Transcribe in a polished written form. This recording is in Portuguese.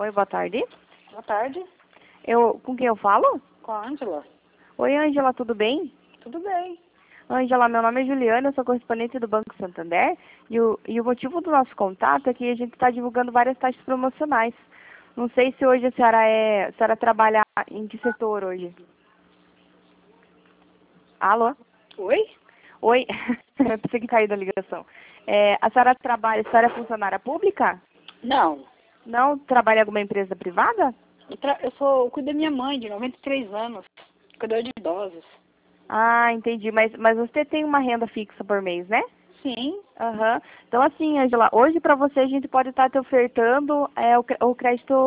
Oi, boa tarde. Boa tarde, Com quem eu falo? com a Ângela. Oi, Ângela, tudo bem? Tudo bem. Ângela, meu nome é Juliana, eu sou correspondente do Banco Santander e o motivo do nosso contato é que a gente está divulgando várias taxas promocionais. Não sei se hoje a senhora trabalha em que setor hoje? Alô? Oi? Oi? Eu pensei que caiu da ligação. A senhora é funcionária pública? Não. Não? Trabalha em alguma empresa privada? Eu cuido da minha mãe, de 93 anos. Cuidador de idosos. Ah, entendi. Mas você tem uma renda fixa por mês, né? Sim. Aham. Então, assim, Angela, hoje para você a gente pode estar te ofertando o crédito